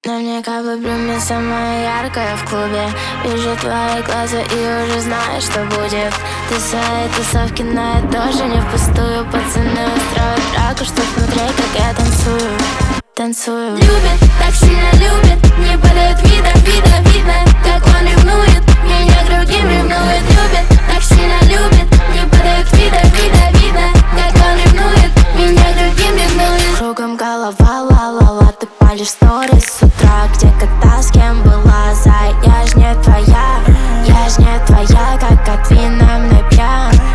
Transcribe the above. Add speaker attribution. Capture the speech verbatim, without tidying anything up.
Speaker 1: На мне каплы блюми, самая яркая в клубе. Вижу твои глаза и уже знаю, что будет. Ты свои тусовки, но я тоже не впустую. Пацаны устроят драку, чтоб смотреть, как я танцую. Танцую.
Speaker 2: Любит, так сильно любит, не подает вида, вида, видно, как он ревнует, меня к другим ревнует. Любит, так сильно любит, не подает вида, вида, видно, как он ревнует, меня к другим ревнует.
Speaker 1: Кругом голова, ла-ла-ла, ты палишь сторис с утра. Где, когда, с кем была, зай, я ж не твоя, я ж не твоя.